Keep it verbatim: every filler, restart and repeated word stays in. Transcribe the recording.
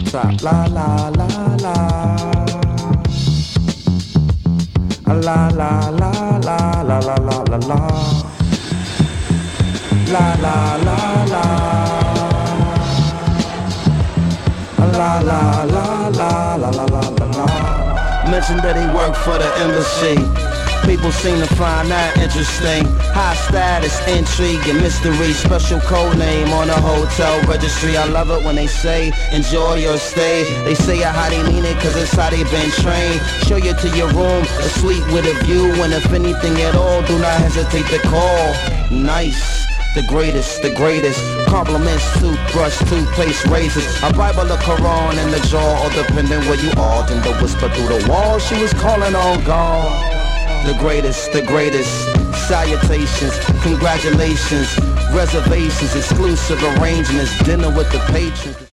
trap. La la la la. La la la la la la la la la. La la la la. La la la la la la la la. Mentioned that he worked for the embassy. People seem to find that interesting. High status, intrigue, and mystery. Special code name on a hotel registry. I love it when they say, enjoy your stay. They say how they mean it, cause it's how they been trained. Show you to your room, a suite with a view. And if anything at all, do not hesitate to call. Nice. The greatest, the greatest. Compliments, toothbrush, toothpaste, razors. A Bible, a Quran, and the jaw. Or depending where you are, then the whisper through the wall. She was calling on God. The greatest, the greatest. Salutations, congratulations. Reservations, exclusive arrangements. Dinner with the patrons.